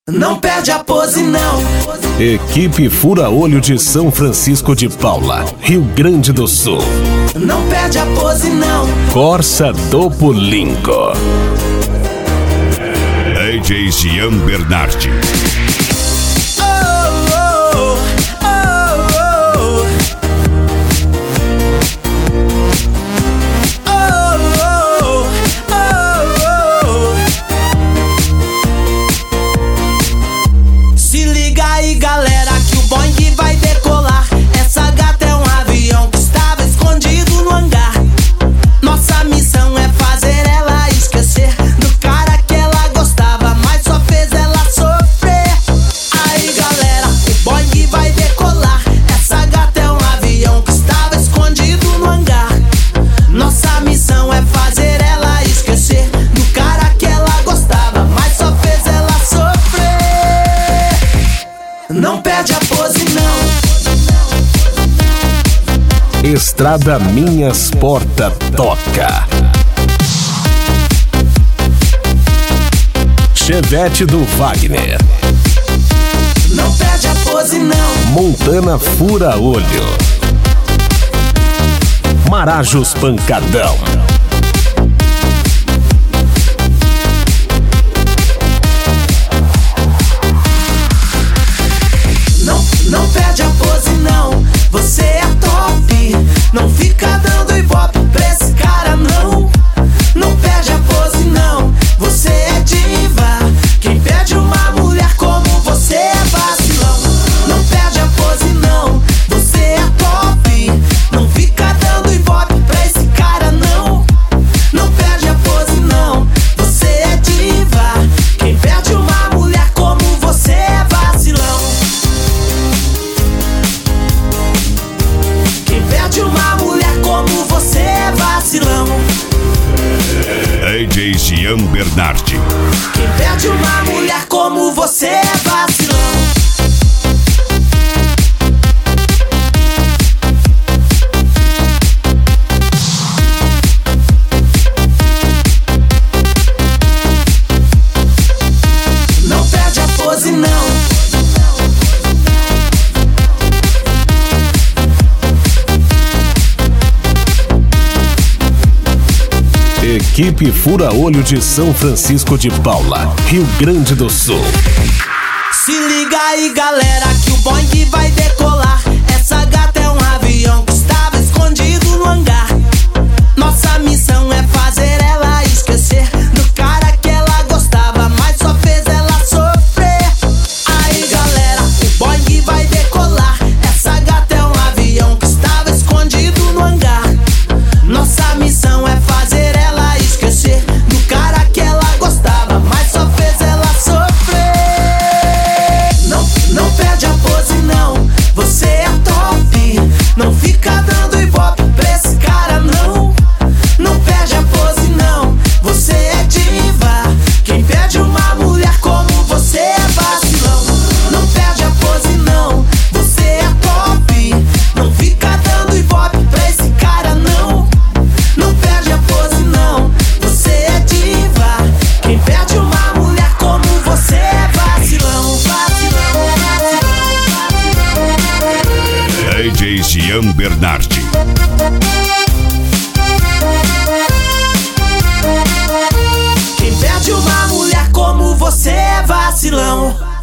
Não perde a pose, não. Equipe Fura-Olho de São Francisco de Paula, Rio Grande do Sul. Não perde a pose, não. Corsa do Pulinco. DJ Jean Bernardi. Galera, que o Boeing vai decolar. Essa gata é um avião que estava escondido no hangar. Nossa missão é fazer ela esquecer do cara que ela gostava, mas só fez ela sofrer. Aí galera, o Boeing vai decolar. Essa gata é um avião que estava escondido no hangar. Nossa missão é fazer ela esquecer do cara que ela gostava, mas só fez ela sofrer. Não perde a pose, não. Estrada Minhas Porta Toca. Chevette do Wagner. Não perde a pose, não. Montana Fura-Olho. Marajos Pancadão. Não perde a pose, não. Você é top. Não fica dando ibope pra esse cara, não. Não perde a pose, não. Você é diva. Quem perde uma mulher como você é vacilão. Não perde a pose, não. Você é top. Não fica dando ibope pra esse cara, não. Não perde a pose, não. Você é diva. Quem perde uma mulher como você é vacilão. Perde uma mulher como você é vacilão. DJ Jean Bernardi. Quem perde uma mulher como você é vacilão. Não perde a pose, não. Equipe Fura-Olho de São Francisco de Paula, Rio Grande do Sul. Se liga aí galera, que o Boeing vai decolar. Essa gata é um avião que estava escondido no hangar. Nossa missão é fazer ela esquecer do cara que ela gostava, mas só fez ela sofrer. Aí galera, o Boeing vai decolar. Essa gata é um avião que estava escondido no hangar. Nossa missão é fazer ela esquecer do cara que ela gostava, mas só fez ela sofrer. Não perde a pose, não. Você é top. Não fica dando ibope pra esse cara, não. Não perde a pose, não. Você é diva. Quem perde uma mulher como você é vacilão. Não perde a pose, não. Você é top. Não fica dando ibope pra esse cara, não. Não perde a pose, não. Você é diva. Quem perde uma mulher como você é vacilão. Vacilão, vacilão. DJ Jean Bernardi. Quem perde uma mulher como você é vacilão.